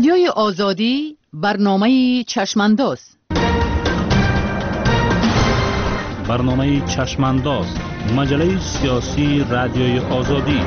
رادیوی آزادی برنامه چشمانداز. برنامه چشمانداز، مجله سیاسی رادیوی آزادی.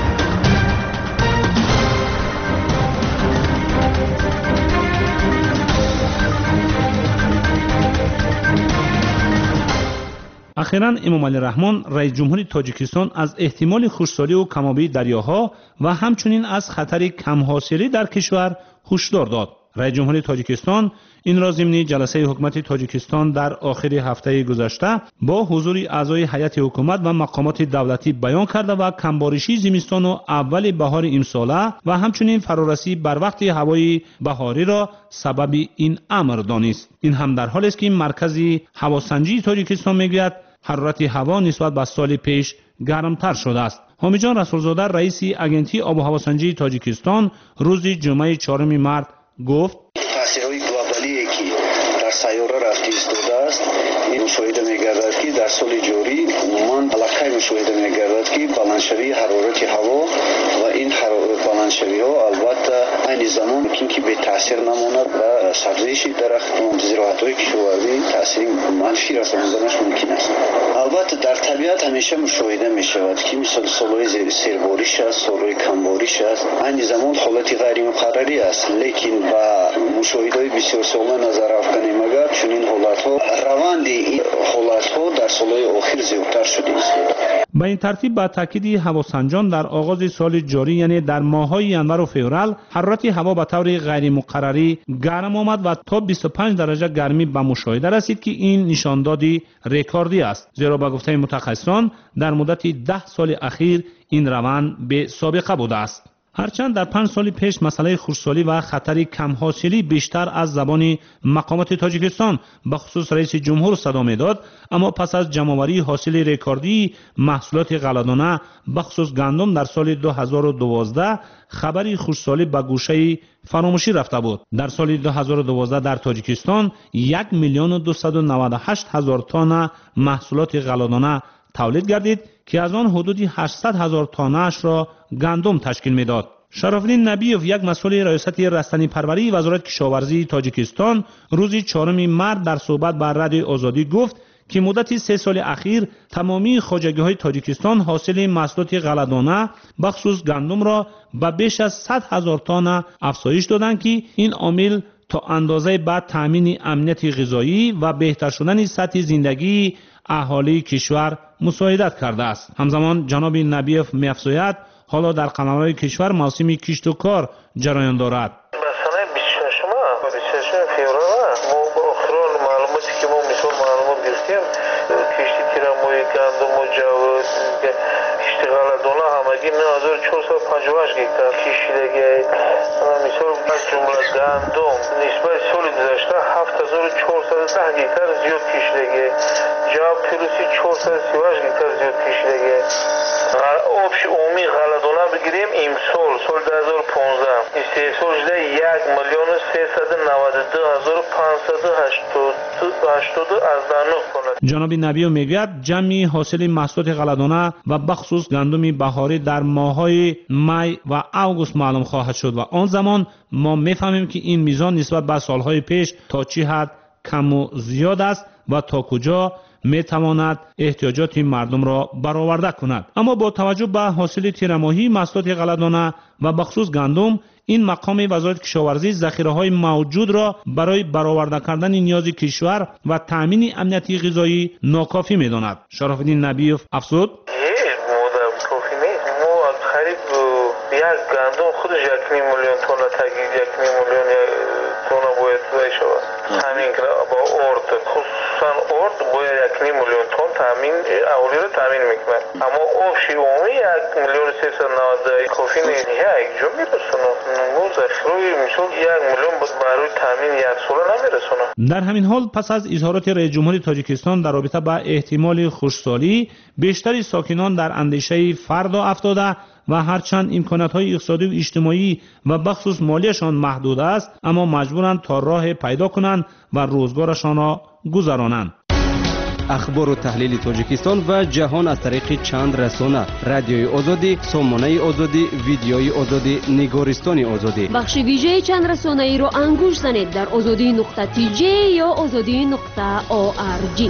اخیراً امام علی رحمان رئیس جمهوری تاجیکستان از احتمال خشکسالی و کم‌آبی دریاها و همچنین از خطر کم‌حاصلی در کشور هشدار داد. رئیس جمهوری تاجیکستان این را ضمن جلسه حکومت تاجیکستان در آخر هفته گذشته با حضور اعضای هیئت حکومت و مقامات دولتی بیان کرده و کمبارشی زمستان و اول بهار امساله و همچنین فرارسی بر وقت هوای بهاری را سبب این امر دانست. این هم در حالی است که مرکز هواسنجی تاجیکستان میگوید حرارت هوا نسبت به سال پیش گرمتر شده است. حامد جان رسولزاده رئیس اژنسی آب و هواسنجی تاجیکستان روز جمعه 4 مارس گفت تاثیرهای گلوبالی که در سیاره رفته ایستاده است این مشاهده می‌گردد که در سال جاری عموماً علاقه مشاهده می‌گردد که بلندشوی حرارت هوا و این بلندشوی‌ها البته این زمان که به تاثیر نماند و سبزش درخت و زراعت‌های کشاورزی تاثیر منفی را آمدنش ممکن است. البته در طبیعت همیشه مشاهده می‌شود که مثل سال‌های سیرباریش است، سال‌های کمباریش است، این زمان حالت غیر مقرری است، لیکن با مشاهده‌های بسیار ساله نظر افکنیم اگر چنین حالت‌ها روند این حالت‌ها در سال‌های اخیر زیادتر شده است. به این ترتیب با تاکید هواسنجان در آغاز سال جاری یعنی در ماه‌های ینور و فوریه حرارت هوا به طور غیر مقرری گرم آمد و تا 25 درجه گرمی به مشاهده رسید که این نشاندادی رکوردی است، زیرا به گفته متخصصان در مدت 10 سال اخیر این روند به سابقه بوده است. هرچند در 5 سال پیش مسئله خشکسالی و خطر کم‌حاصلی بیشتر از زبان مقامات تاجیکستان به خصوص رئیس جمهور صدا می‌داد، اما پس از جمع‌آوری حاصل رکوردی محصولات غله‌دانه به خصوص گندم در سال 2012 خبری خشکسالی به گوشه فراموشی رفته بود. در سال 2012 در تاجیکستان 1,298,000 تن محصولات غله‌دانه تولید گردید که از آن حدود 800,000 تانه‌اش را گندم تشکیل می‌داد. شراف‌الدین نبیوف یک مسئول ریاست رستنی پروری وزارت کشاورزی تاجیکستان روز 4 مارس در صحبت با رادیوی آزادی گفت که مدت 3 سال اخیر تمامی خواجگی‌های تاجیکستان حاصل محصولات غله‌دانه بخصوص گندم را به بیش از 100,000 تن افزایش دادند که این عامل تا اندازه بعد تامین امنیت غذایی و بهتر شدن سطح زندگی اهالی کشور مساعدت کرده است. همزمان جناب نبیوف می‌افزاید حالا در قمرهای کشور موسم کشت و کار جریان دارد. مثلا 26 فوریه ما با اخران معلوماتی که ما مثال معلومات گرفتیم کشتی تیرموی گندم و جو کشتی غله‌دانه همگی 9458 گیتار کشیدگی مثال از جمله گندم نسبت سال گذشته 7410 گیتار زیاد کشیدگی جو پیروسی 438 گیتار زیاد کشیدگی آبش عمومی غله‌دانه بگیریم امسال سال 2015 استحصال شده 1,392,589 کند. جناب نبیو میگوید جمعی حاصل محصولات غله‌دانه و بخصوص گندم بهاری در ماه‌های می و اوگوست معلوم خواهد شد و آن زمان ما میفهمیم که این میزان نسبت به سالهای پیش تا چه حد کم و زیاد است و تا کجا میتواند احتیاجات مردم را برآورده کند. اما با توجه به حاصل تیرماهی محصولات غله‌دانه و بخصوص گندم این مقام وزارت کشاورزی ذخیره‌های موجود را برای برآورده کردن نیاز کشور و تامین امنیت غذایی ناکافی می‌داند. شراف‌الدین نبیوف افزود یک گندم خودش 1 میلیون تن تگید 1 میلیون تن باید شود تامین با ارد خصوصا ارد باید 1 میلیون تن تامین اولی رو تامین میکنه اما آبش عمومی 1,390 کافی نیست یک جا میرسونه نموز افروی مثل 1 میلیون برای تامین یک ساله نمیرسونه. در همین حال پس از اظهارات رئیس جمهوری تاجیکستان در رابطه با احتمال خشکسالی بیشتری ساکنان در اندیشه فردا افتاده و هرچند امکانات‌های اقتصادی و اجتماعی و بخصوص مالیشان محدود است اما مجبورند تا راه پیدا کنند و روزگارشان را گذرانند. اخبار و تحلیل تاجیکستان و جهان از طریق چند رسانه: رادیوی آزادی، سامانه آزادی، ویدیوی آزادی، نگارستان آزادی. بخش ویژه چند رسانه ای را انگوش زنید در azadi.tj یا azadi.org.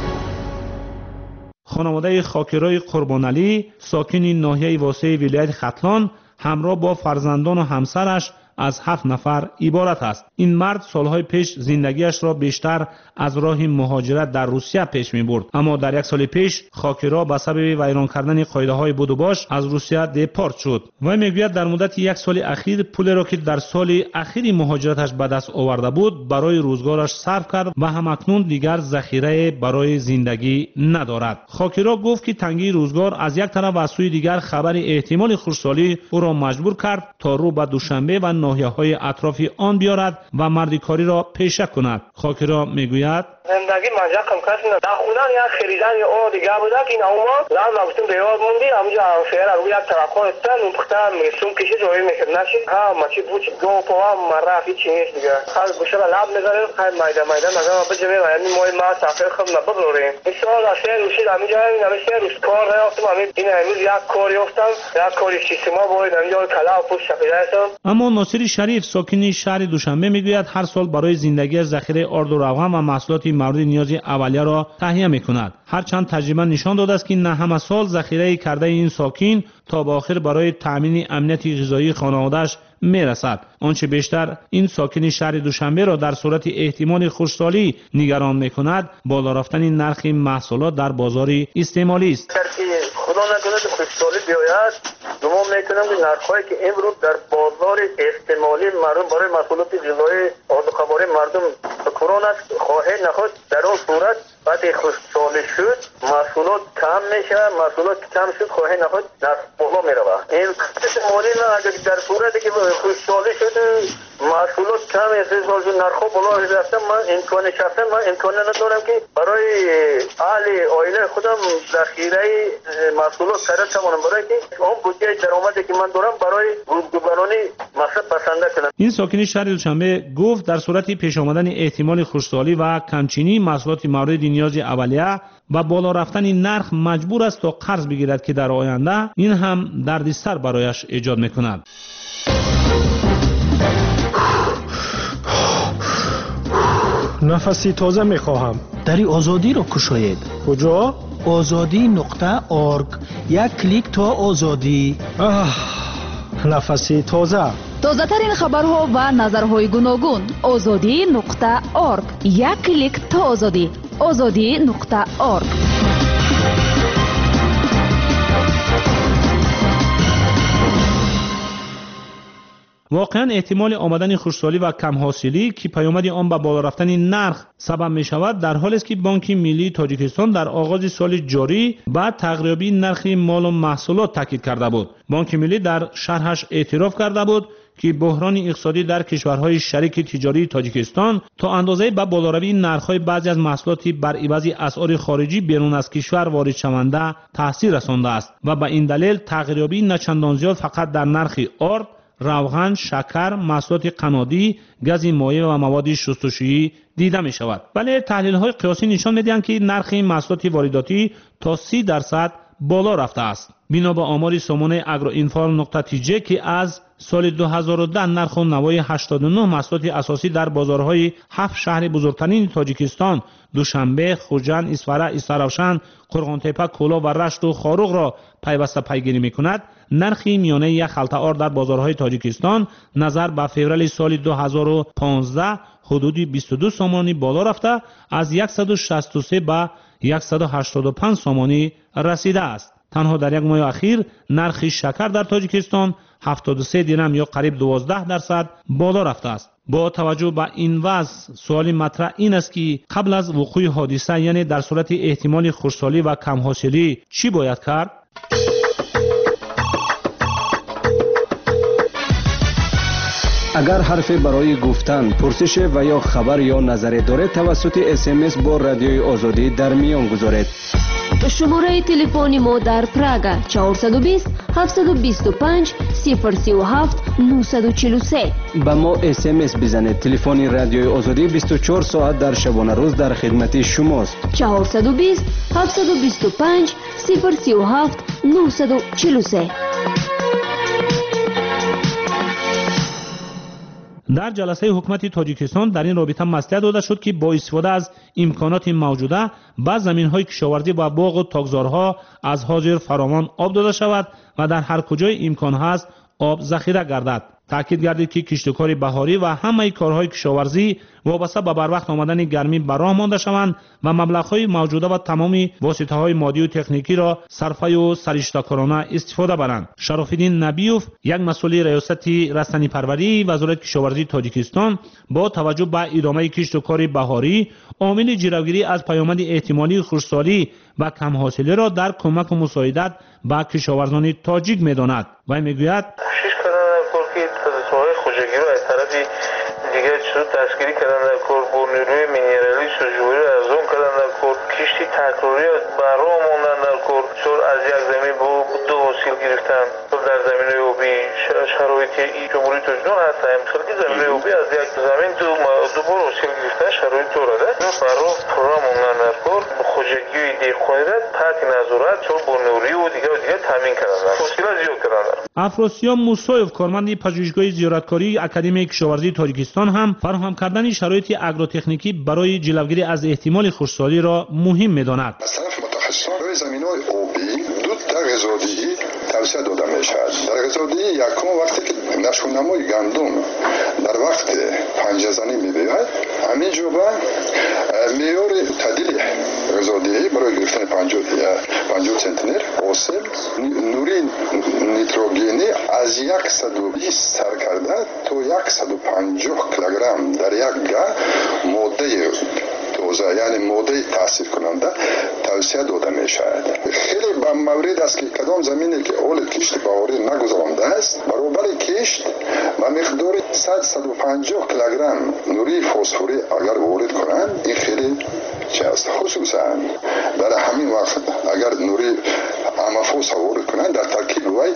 خانواده خاکرای قربان علی ساکن ناحیه واسه ولایت ختلان همراه با فرزندان و همسرش از 7 نفر عبارت است. این مرد سالهای پیش زندگیش را بیشتر از راه مهاجرت در روسیه پیش می برد، اما در 1 سال پیش خاکرا به سبب ویران کردن قاعده های بود و باش از روسیه دپارت شد و میگوید در مدت 1 سال اخیر پول را که در سال اخیری مهاجرتش به دست آورده بود برای روزگارش صرف کرد و همکنون دیگر ذخیره برای زندگی ندارد. خاکرا گفت که تنگی روزگار از یک طرف و از سوی دیگر خبر احتمال خشکسالی او را مجبور کرد تا رو به دوشنبه و ناحیه‌های اطراف آن بیارد و مردکاری را پیشه کند. خاکرا میگوید زندگی مجاق کم کسی نه خودن یا خریدن یا اون دیگه بوده که این اوما لازم نبودیم به یاد موندی همونجا فعلا روی یک طرفا استن اون پختن میسون کشی جوی میکرد نشید ها مچی بوچ دو پوا مرافی چی نیست دیگه خال گوشه را لاب میذاریم خال مایده نگاه بجمه و یعنی موی ما سافر خب نببروریم این سوال اشیاء روشید همینجا نمیشه روش کار نیافتم همین این امروز یک کاری افتم یک کاری سیستما باید همینجا کلا و پوش شفیده هستم. اما ناصر شریف ساکن شهر دوشنبه میگوید هر سال برای زندگی ذخیره آرد و روغن و محصولات مورد نیاز اولیه را تهیه می‌کند. هرچند تجربه نشان داده است که نه همه سال ذخیره کرده این ساکن تا به آخر برای تامین امنیت غذایی خانواده‌اش میرسد. آنچه بیشتر این ساکن شهر دوشنبه را در صورت احتمال خشکسالی نگران می‌کند بالا رفتن نرخ محصولات در بازار استعمالی است. خدا نکنه خشکسالی بیاید گمان میکنم که نرخ‌هایی که امروز در بازار استعمالی مردم برای محصولات غذایی آذوقه‌واری مردم بکران است خواهد نخواهد در اون صورت وقتی خشکسالی شد محصولات کم میشه، محصولات کم شد خواهد نخواهد نرخ بالا میرود. این استعمالی نه اگر در صورتی که خشکسالی شد محصولات کم است نرخ بالا رفته من امکان شخصا من امکان ندارم که برای اهل عائله خودم ذخیره محصولات خرید کنم برای که اون بودجه درآمدی که من دارم برای روزگارانه مصرف بسنده کنم. این ساکن شهر دوشنبه گفت در صورت پیش آمدن احتمال خشکسالی و کمچینی محصولات مورد نیاز اولیه و بالا رفتن نرخ مجبور است تا قرض بگیرد که در آینده این هم دردسر برایش ایجاد میکند. نفسی تازه میخواهم. دری آزادی را کشاید. کجا؟ azadi.org. یک کلیک تا آزادی. نفسی تازه. تازه ترین خبرها و نظرهای گوناگون. azadi.org. یک کلیک تا آزادی. azadi.org. واقعا احتمال آمدن خشکسالی و کم حاصلی که پیامد آن به بالا رفتن نرخ سبب می شود در حالی است که بانک ملی تاجیکستان در آغاز سال جاری به تقریبی نرخ مال و محصولات تاکید کرده بود. بانک ملی در شرحش اعتراف کرده بود که بحران اقتصادی در کشورهای شریک تجاری تاجیکستان تا اندازه به بالاروی نرخ‌های بعضی از محصولات بر عوض اسعار خارجی بیرون از کشور وارد شونده تاثیر رسانده است و به این دلیل تقریبی نچندان زیاد فقط در نرخ آرد، روغن، شکر، محصولات قنادی، گاز مایع و مواد شستشویی دیده می شود. ولی تحلیل های قیاسی نشان می دهند که نرخ محصولات وارداتی تا 30% بالا رفته است. بنا به آمار سامانه agroinfo.tj که از سال 2010 نرخ و نوای 89 محصولات اساسی در بازارهای 7 شهر بزرگترین تاجیکستان دوشنبه، خوجند، اسفره، استرافشن، قرغانتپه، کولا و رشت و خاروق را پیوسته پیگیری می‌کند. نرخ میانه یک خلطه آرد در بازارهای تاجیکستان نظر به فوریه سال 2015 حدود 22 سامانی بالا رفته از 163 به 185 سامانی رسیده است. تنها در یک ماه اخیر نرخ شکر در تاجیکستان 73 درم یا قریب 12% بالا رفته است. با توجه به این وضع سوال مطرح این است که قبل از وقوع حادثه یعنی در صورت احتمال خشکسالی و کم حاصلی چی باید کرد؟ اگر حرفی برای گفتن، پرسش و یا خبر یا نظری دارید توسط SMS با رادیوی آزادی در میان گذارید. شماره تلفن ما در پراگ 420 725 037 943. ба мо SMS бизанед. телефони радиои озодӣ 24 соат дар шабона рӯз дар хидмати шумост. 420 725 037 943. در جلسه حکومت تاجیکستان در این رابطه مصلحت داده شد که با استفاده از امکانات موجوده به زمین‌های کشاورزی و باغ و تاکزارها از حاضر فراوان آب داده شود و در هر کجای امکان هست آب ذخیره گردد. تاکید گردید که کشتکار بهاری و همه کارهای کشاورزی وابسته به بروقت آمدن گرمی به راه مانده شوند و مبلغ‌های موجوده و تمامی واسطه‌های مادی و تکنیکی را صرفه و سرشته‌کارانه استفاده برند. شراف‌الدین نبیوف، یک مسئول ریاست رستنی پروری وزارت کشاورزی تاجیکستان، با توجه به ادامه کشتکار بهاری عامل جلوگیری از پیامد احتمالی خشکسالی و کم حاصلی را در کمک و مساعدت به کشاورزان تاجیک می‌داند و می‌گوید خوشگیری از طرف دیگر شد دستگیری کردن در کار با نیروی مینرالی سوژوری از اون کردن در کار کشتی تکراری برای ماندن در کار چون از یک زمین با دو حاصل گرفتن در زمین آبی شرایط جمهوری تاجیکستان هستن خیلی زمین آبی از یک زمین دو بار حاصل گرفتن شرایط داره برای پرام ماندن در کار خوشگیری دیخوانی تحت نظارت چون با نیروی و دیگر تامین کردن حاصل زیاد کردن. افراسیاب موسایف، کارمند پژوهشگاه زیارتکاری اکادمی کشاورزی تاجیکستان، هم فراهم کردن شرایط اگروتکنیکی برای جلوگیری از احتمال خشکسالی را مهم می‌داند. از طرف متخصصان روی زمین‌های آبی دو غذادهی توصیه داده می‌شود. در غذادهی یکم وقتی که نشونمای گندم در وقت پنجه زنی می‌بیاید همین جوبه معیار تعدیل غذادهی برای گرفتن 50 سنتیمتر حاصل نوری نیتروژنی از 120 سر کرده تا 150 کیلوگرم در یک گاه ماده تازه یعنی ماده تاثیر کننده توصیه داده می شود. خیلی به مورد است که کدام زمینی که اول کشت بهاری نگذرانده است برابر کشت و مقدار 150 کیلوگرم نوری فسفوری اگر وارد کنند این خیلی چیست خصوصا در همین وقت اگر نوری امفوس وارد کنند در ترکیب وی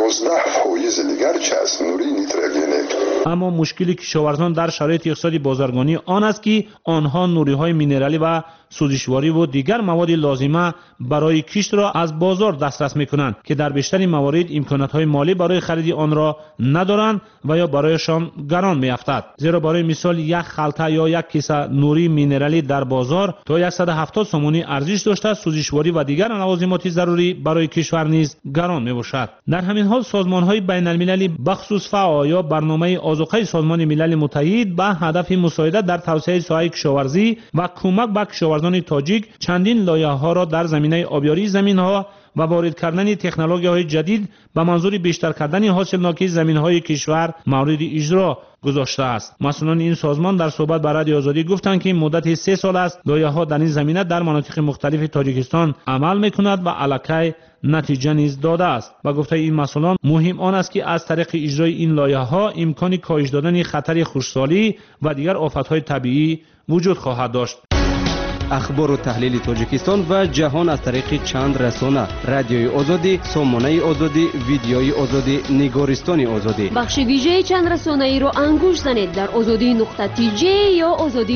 11% دیگر چیست نوری نیتروژنی. اما مشکلی کشاورزان در شرایط اقتصادی بازرگانی آن است که آنها نوری‌های مینرالی و سوزشواری و دیگر مواد لازمه برای کشت را از بازار دسترس می‌کنند که در بیشتر موارد امکانات‌های مالی برای خرید آن را ندارند و یا برایشان گران می‌افتد. زیرا برای مثال یک خلطه یا یک کیسه نوری مینرالی در بازار تا 170 سومونی ارزش داشته، سوزشواری و دیگر لوازمات ضروری برای کشور نیز گران می‌باشد. در همین حال سازمان‌های بین‌المللی بخصوص فاو یا برنامه آذوقه سازمان ملل متحد به هدف مساعدت در توسعه ساحه کشاورزی و کمک به کشاورزان تاجیک چندین لایحه‌ها را در زمینه آبیاری زمین‌ها و وارد کردن تکنولوژی‌های جدید به منظور بیشتر کردن حاصلناکی زمین‌های کشور مورد اجرا گذاشته است. مسئولان این سازمان در صحبت با رادیو آزادی گفتند که مدت 3 سال است لایحه‌ها در این زمینه در مناطق مختلف تاجیکستان عمل می‌کند و الکی نتیجه نیز داده است. و گفته این مسئولان مهم آن است که از طریق اجرای این لایحه‌ها امکان کاهش دادن خطر خشکسالی و دیگر آفت‌های طبیعی وجود خواهد داشت. اخبار و تحلیل تاجیکستان و جهان از طریق چند رسانه: رادیوی آزادی، سامانه آزادی، ویدیوی آزادی، نگارستان آزادی. بخش ویژه چند رسانه ای را انگوش زنید در azadi.tj یا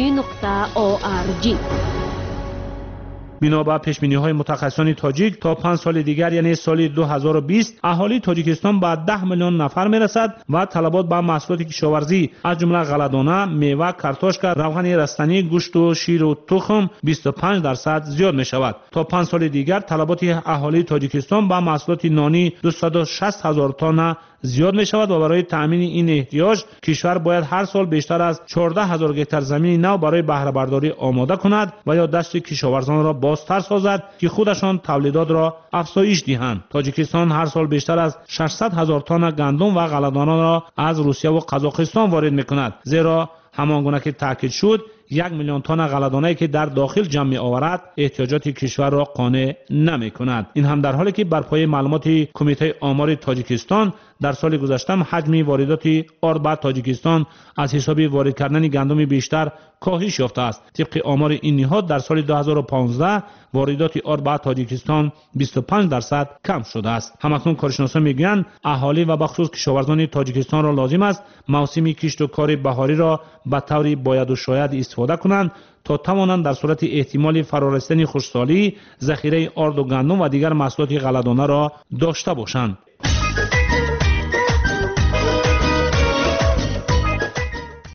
azadi.org. بنا به پیش‌بینی‌های متخصصان تاجیک تا 5 سال دیگر یعنی سال 2020 اهالی تاجیکستان به 10 میلیون نفر میرسد و طلبات به محصولات کشاورزی از جمله غله‌دانه، میوه، کارتوشک، روغن رستنی، گوشت و شیر و تخم 25% زیاد می شود. تا 5 سال دیگر طلبات اهالی تاجیکستان به محصولات نانی 260,000 تن زیاد می شود و برای تامین این احتیاج کشور باید هر سال بیشتر از 14,000 هکتار زمین نو برای بهره برداری آماده کند و یا دست کشاورزان را بازتر سازد که خودشان تولیدات را افزایش دهند. تاجیکستان هر سال بیشتر از 600,000 تن گندم و غله‌دانه را از روسیه و قزاقستان وارد می کند، زیرا همانگونه که تاکید شد 1 میلیون تن غله‌دانه‌ای که در داخل جمع می‌آورد احتیاجات کشور را قانع نمی‌کند. این هم در حالی که بر پایه معلومات کمیته آمار تاجیکستان در سال گذشته حجم واردات آرد به تاجیکستان از حساب وارد کردن گندم بیشتر کاهش یافته است. طبق آمار این نهاد در سال 2015 واردات آرد به تاجیکستان 25% کم شده است. همکنون کارشناسان میگویند اهالی و بخصوص کشاورزان تاجیکستان را لازم است موسم کشت و کار بهاری را به طور باید و شاید استفاده کنند تا توانند در صورت احتمال فرارسیدن خشکسالی ذخیره آرد و گندم و دیگر محصولات غله‌دانه را داشته باشند.